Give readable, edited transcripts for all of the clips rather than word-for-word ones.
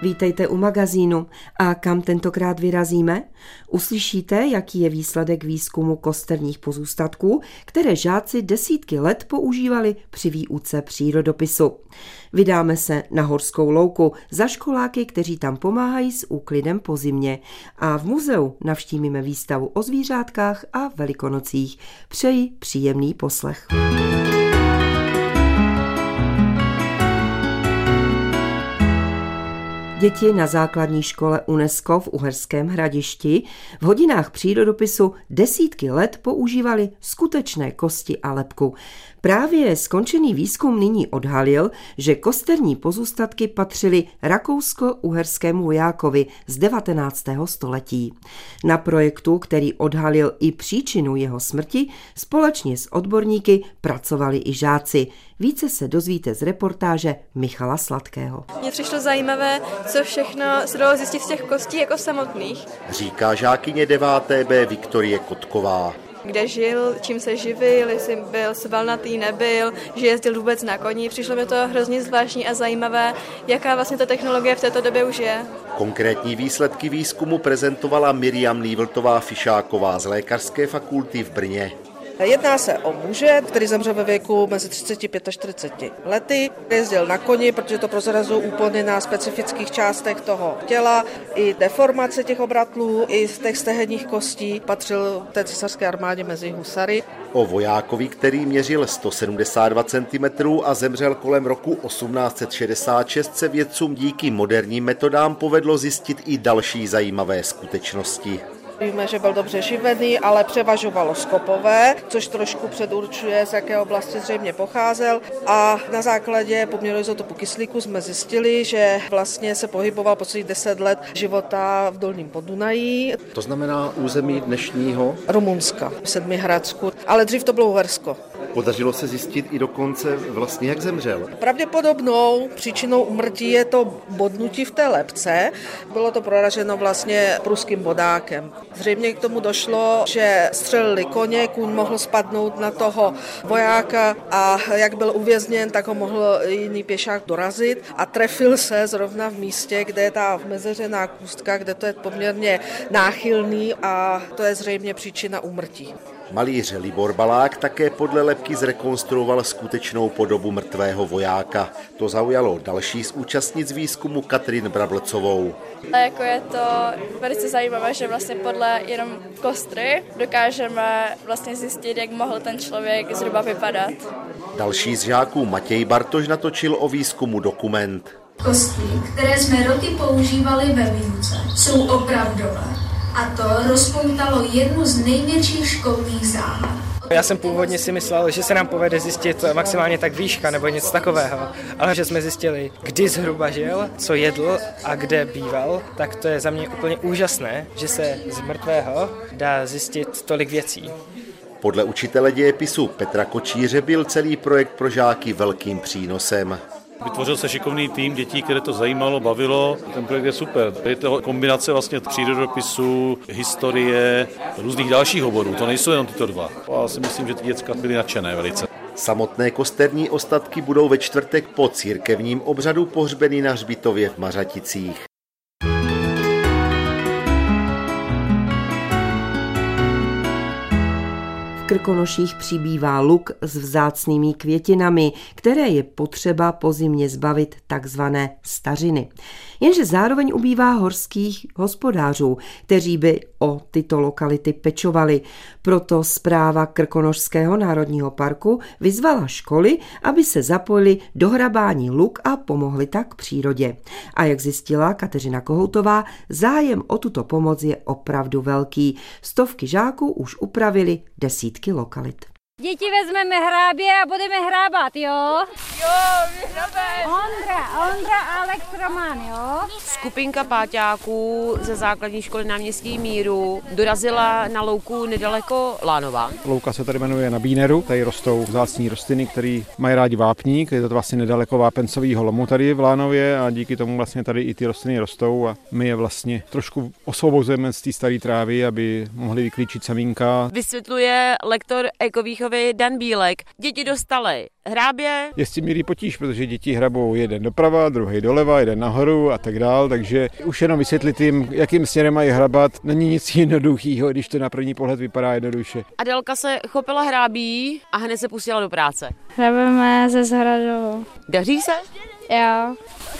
Vítejte u magazínu. A kam tentokrát vyrazíme? Uslyšíte, jaký je výsledek výzkumu kosterních pozůstatků, které žáci desítky let používali při výuce přírodopisu. Vydáme se na Horskou louku za školáky, kteří tam pomáhají s úklidem po zimě. A v muzeu navštívíme výstavu o zvířátkách a velikonocích. Přeji příjemný poslech. Děti na základní škole UNESCO v Uherském Hradišti v hodinách přírodopisu desítky let používali skutečné kosti a lebku. Právě skončený výzkum nyní odhalil, že kosterní pozůstatky patřily rakousko-uherskému vojákovi z 19. století. Na projektu, který odhalil i příčinu jeho smrti, společně s odborníky pracovali i žáci. Více se dozvíte z reportáže Michala Sladkého. Mně přišlo zajímavé, co všechno se dalo zjistit z těch kostí jako samotných. Říká žákyně 9B Viktorie Kotková. Kde žil, čím se živil, jestli byl svalnatý, nebyl, že jezdil vůbec na koni. Přišlo mi to hrozně zvláštní a zajímavé, jaká vlastně ta technologie v této době už je. Konkrétní výsledky výzkumu prezentovala Miriam Nývltová-Fišáková z Lékařské fakulty v Brně. Jedná se o muže, který zemřel ve věku mezi 35 a 40 lety. Jezdil na koni, protože to prozrazují úplně na specifických částech toho těla. I deformace těch obratlů, i z těch stehenních kostí patřil té císařské armádě mezi husary. O vojákovi, který měřil 172 cm a zemřel kolem roku 1866, se vědcům díky moderním metodám povedlo zjistit i další zajímavé skutečnosti. Víme, že byl dobře živený, ale převažovalo skopové, což trošku předurčuje, z jaké oblasti zřejmě pocházel. A na základě poměru izotopu kyslíku jsme zjistili, že vlastně se pohyboval po celých 10 let života v Dolním Podunají. To znamená území dnešního Rumunska, v Sedmihradsku, ale dřív to bylo Uhersko. Podařilo se zjistit i dokonce vlastně, jak zemřel. Pravděpodobnou příčinou úmrtí je to bodnutí v té lebce. Bylo to proraženo vlastně pruským bodákem. Zřejmě k tomu došlo, že střelili koně, kůň mohl spadnout na toho vojáka a jak byl uvězněn, tak ho mohl jiný pěšák dorazit a trefil se zrovna v místě, kde je ta mezeřená kůstka, kde to je poměrně náchylný a to je zřejmě příčina úmrtí. Malíř Libor Balák také podle lebky zrekonstruoval skutečnou podobu mrtvého vojáka. To zaujalo další z účastnic výzkumu Katrin Brablcovou. Jako je to velice zajímavé, že vlastně podle jenom kostry dokážeme vlastně zjistit, jak mohl ten člověk zhruba vypadat. Další z žáků Matěj Bartoš natočil o výzkumu dokument. Kosti, které jsme roky používali ve výuce, jsou opravdové. A to rozpoutalo jednu z největších školních záhad. Já jsem původně si myslel, že se nám povede zjistit maximálně tak výška nebo něco takového, ale že jsme zjistili, kdy zhruba žil, co jedl a kde býval, tak to je za mě úplně úžasné, že se z mrtvého dá zjistit tolik věcí. Podle učitele dějepisu Petra Kočíře byl celý projekt pro žáky velkým přínosem. Vytvořil se šikovný tým dětí, které to zajímalo, bavilo. Ten projekt je super. Je to kombinace vlastně přírodopisu, historie, různých dalších oborů. To nejsou jenom tyto dva. Já si myslím, že ty děcka byly nadšené velice. Samotné kosterní ostatky budou ve čtvrtek po církevním obřadu pohřbeny na hřbitově v Mařaticích. V Krkonoších přibývá luk s vzácnými květinami, které je potřeba po zimě zbavit takzvané stařiny. Jenže zároveň ubývá horských hospodářů, kteří by o tyto lokality pečovali. Proto správa Krkonošského národního parku vyzvala školy, aby se zapojili do hrabání luk a pomohli tak přírodě. A jak zjistila Kateřina Kohoutová, zájem o tuto pomoc je opravdu velký. Stovky žáků už upravili desítky lokalit. Děti vezmeme hrábě a budeme hrábat, jo? Jo, vyhrabeme. Ondra a Alex Roman, jo? Skupinka páťáků ze základní školy Náměstí Míru dorazila na louku nedaleko Lánova. Louka se tady jmenuje na Bíneru, tady rostou vzácné rostliny, které mají rádi vápník, je to vlastně nedaleko vápencového lomu tady v Lánově a díky tomu vlastně tady i ty rostliny rostou a my je vlastně trošku osvobozujeme z té staré trávy, aby mohli vyklíčit semínka. Vysvětluje lektor ekovýchovy Kováčovi, Dan Bílek. Děti dostaly hrábě. Je s tím milý potíž, protože děti hrabou jeden doprava, druhý doleva, jeden nahoru a tak dál, takže už jenom vysvětlit jim, jakým směrem mají hrabat, není nic jednoduchého, když to na první pohled vypadá jednoduše. Adelka se chopila hrábí a hned se pustila do práce. Hrabeme ze zahradou. Daří se? Jo.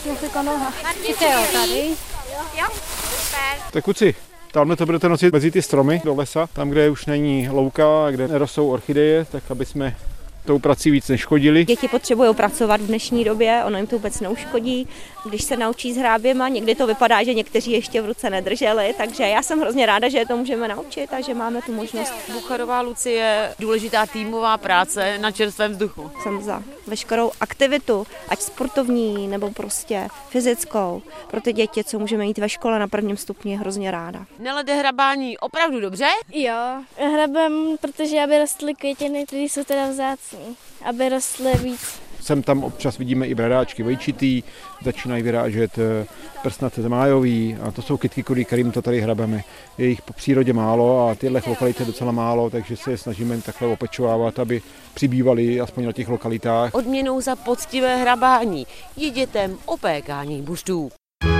Tady. Tak kluci, tamhle to budete nosit mezi ty stromy do lesa, tam, kde už není louka a kde nerostou orchideje, tak aby jsme tou prací víc neškodili. Děti potřebují pracovat v dnešní době, ono jim to vůbec neuškodí. Když se naučí s hráběma, někdy to vypadá, že někteří ještě v ruce nedrželi, takže já jsem hrozně ráda, že je to můžeme naučit a že máme tu možnost. Bucharová Lucie, důležitá týmová práce na čerstvém vzduchu. Jsem za veškerou aktivitu, ať sportovní nebo prostě fyzickou, pro ty děti, co můžeme jít ve škole na prvním stupni, hrozně ráda. Nelede hrabání opravdu dobře? Jo, hrabem, protože aby rostly květiny, které jsou teda vzácný, aby rostly víc. Sem tam občas vidíme i bradáčky vejčitý, začínají vyrážet prsnaté májový a to jsou kytky, kvůli kterým to tady hrabeme. Je jich po přírodě málo a těchto lokalit je docela málo, takže se je snažíme takhle opečovávat, aby přibývali aspoň na těch lokalitách. Odměnou za poctivé hrabání je dětem opékání buštů.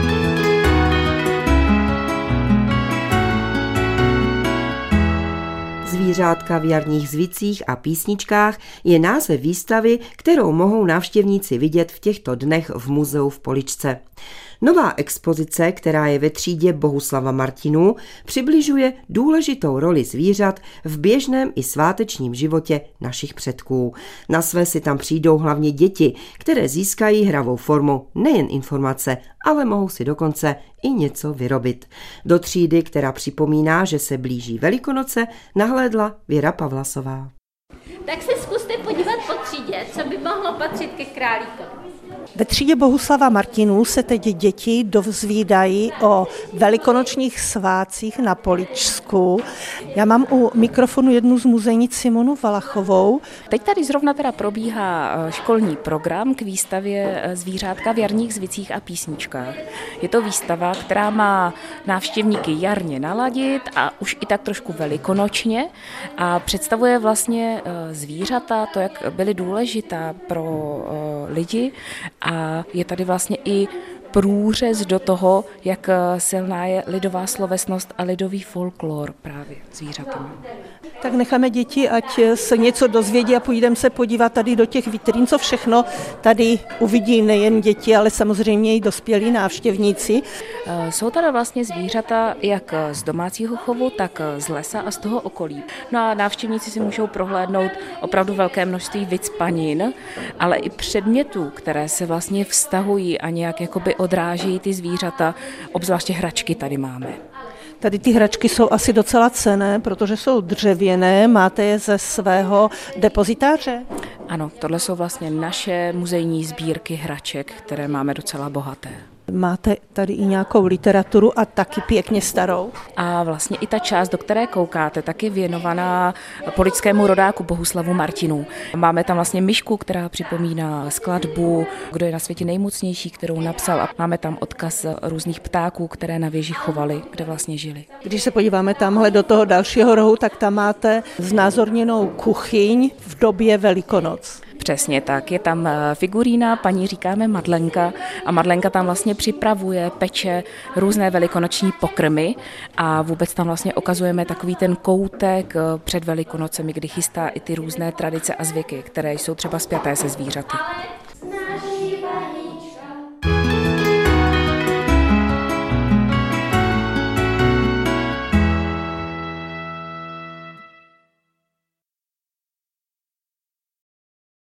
Zvířátka v jarních zvicích a písničkách je název výstavy, kterou mohou návštěvníci vidět v těchto dnech v muzeu v Poličce. Nová expozice, která je ve třídě Bohuslava Martinů, přibližuje důležitou roli zvířat v běžném i svátečním životě našich předků. Na své si tam přijdou hlavně děti, které získají hravou formu nejen informace, ale mohou si dokonce i něco vyrobit. Do třídy, která připomíná, že se blíží Velikonoce, nahlédla Věra Pavlasová. Tak se zkuste podívat po třídě, co by mohlo patřit ke králíkovi. Ve třídě Bohuslava Martinů se teď děti dozvídají o velikonočních svátcích na Poličsku. Já mám u mikrofonu jednu z muzejnic Simonu Valachovou. Teď tady zrovna teda probíhá školní program k výstavě Zvířátka v jarních zvicích a písničkách. Je to výstava, která má návštěvníky jarně naladit a už i tak trošku velikonočně a představuje vlastně zvířata, to, jak byly důležitá pro lidi. A je tady vlastně i průřez do toho, jak silná je lidová slovesnost a lidový folklor právě zvířatama. Tak necháme děti, ať se něco dozvědí a půjdeme se podívat tady do těch vitrín, co všechno tady uvidí nejen děti, ale samozřejmě i dospělí návštěvníci. Jsou tady vlastně zvířata jak z domácího chovu, tak z lesa a z toho okolí. No a návštěvníci si můžou prohlédnout opravdu velké množství vycpanin, ale i předmětů, které se vlastně vztahují a nějak jakoby odrážejí ty zvířata, obzvláště hračky tady máme. Tady ty hračky jsou asi docela cenné, protože jsou dřevěné. Máte je ze svého depozitáře? Ano, tohle jsou vlastně naše muzejní sbírky hraček, které máme docela bohaté. Máte tady i nějakou literaturu a taky pěkně starou? A vlastně i ta část, do které koukáte, taky věnovaná poličskému rodáku Bohuslavu Martinů. Máme tam vlastně myšku, která připomíná skladbu Kdo je na světě nejmocnější, kterou napsal, a máme tam odkaz různých ptáků, které na věži chovali, kde vlastně žili. Když se podíváme tamhle do toho dalšího rohu, tak tam máte znázorněnou kuchyň v době Velikonoc. Přesně tak, je tam figurína, paní říkáme Madlenka a Madlenka tam vlastně připravuje, peče různé velikonoční pokrmy a vůbec tam vlastně ukazujeme takový ten koutek před Velikonocemi, kdy chystá i ty různé tradice a zvyky, které jsou třeba spjaté se zvířaty.